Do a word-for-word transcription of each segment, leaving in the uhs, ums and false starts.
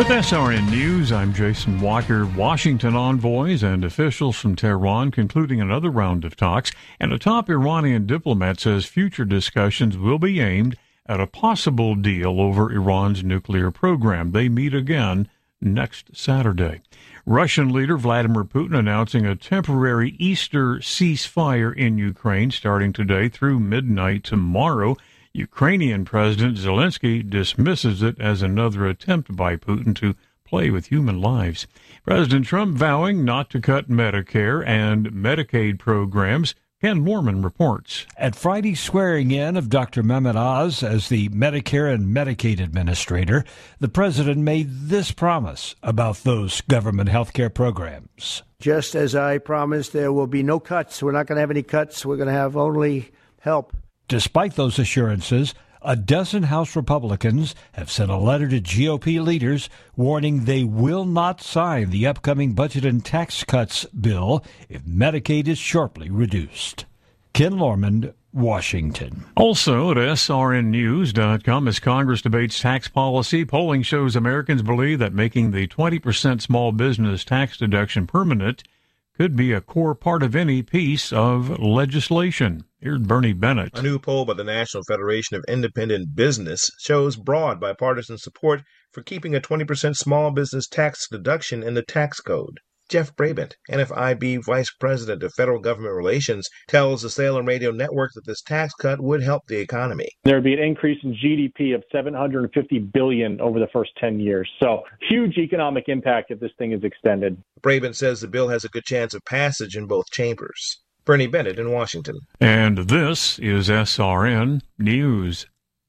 With S R N News, I'm Jason Walker. Washington envoys and officials from Tehran concluding another round of talks, and a top Iranian diplomat says future discussions will be aimed at a possible deal over Iran's nuclear program. They meet again next Saturday. Russian leader Vladimir Putin announcing a temporary Easter ceasefire in Ukraine starting today through midnight tomorrow. Ukrainian President Zelensky dismisses it as another attempt by Putin to play with human lives. President Trump vowing not to cut Medicare and Medicaid programs. Ken Norman reports. At Friday's swearing-in of Doctor Mehmet Oz as the Medicare and Medicaid administrator, the president made this promise about those government health care programs. Just as I promised, there will be no cuts. We're not going to have any cuts. We're going to have only help. Despite those assurances, a dozen House Republicans have sent a letter to G O P leaders warning they will not sign the upcoming budget and tax cuts bill if Medicaid is sharply reduced. Ken Lormand, Washington. Also at S R N news dot com, as Congress debates tax policy, polling shows Americans believe that making the twenty percent small business tax deduction permanent could be a core part of any piece of legislation. Here's Bernie Bennett. A new poll by the National Federation of Independent Business shows broad bipartisan support for keeping a twenty percent small business tax deduction in the tax code. Jeff Brabant, N F I B Vice President of Federal Government Relations, tells the Salem Radio Network that this tax cut would help the economy. There would be an increase in G D P of seven hundred fifty billion dollars over the first ten years. So huge economic impact if this thing is extended. Brabant says the bill has a good chance of passage in both chambers. Bernie Bennett in Washington. And this is S R N News.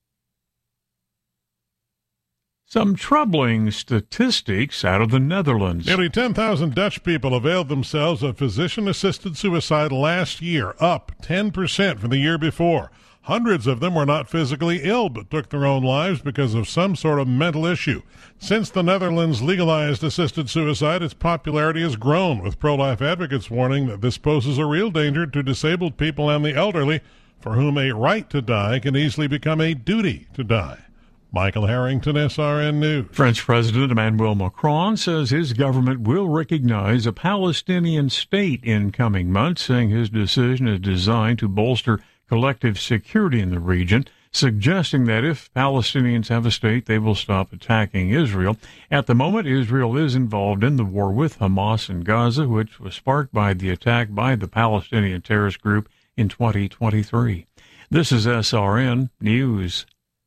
Some troubling statistics out of the Netherlands. Nearly ten thousand Dutch people availed themselves of physician-assisted suicide last year, up ten percent from the year before. Hundreds of them were not physically ill but took their own lives because of some sort of mental issue. Since the Netherlands legalized assisted suicide, its popularity has grown, with pro-life advocates warning that this poses a real danger to disabled people and the elderly, for whom a right to die can easily become a duty to die. Michael Harrington, S R N News. French President Emmanuel Macron says his government will recognize a Palestinian state in coming months, saying his decision is designed to bolster collective security in the region, suggesting that if Palestinians have a state, they will stop attacking Israel. At the moment, Israel is involved in the war with Hamas in Gaza, which was sparked by the attack by the Palestinian terrorist group in twenty twenty-three. This is S R N News.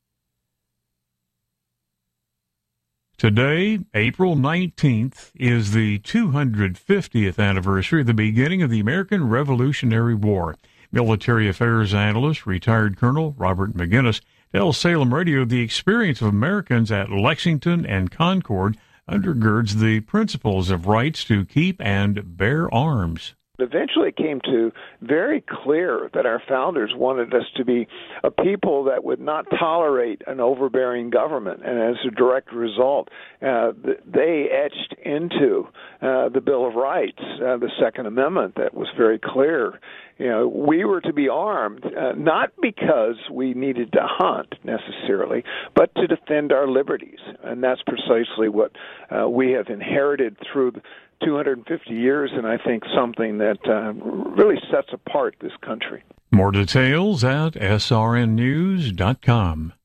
Today, April nineteenth, is the two hundred fiftieth anniversary of the beginning of the American Revolutionary War. Military affairs analyst, retired Colonel Robert McGinnis, tells Salem Radio the experience of Americans at Lexington and Concord undergirds the principles of rights to keep and bear arms. Eventually it came to very clear that our founders wanted us to be a people that would not tolerate an overbearing government, and as a direct result, uh, they etched into uh, the Bill of Rights, uh, the Second Amendment, that was very clear. You know, we were to be armed, uh, not because we needed to hunt necessarily, but to defend our liberties, and that's precisely what uh, we have inherited through the two hundred fifty years, and I think something that uh, really sets apart this country. More details at S R N news dot com.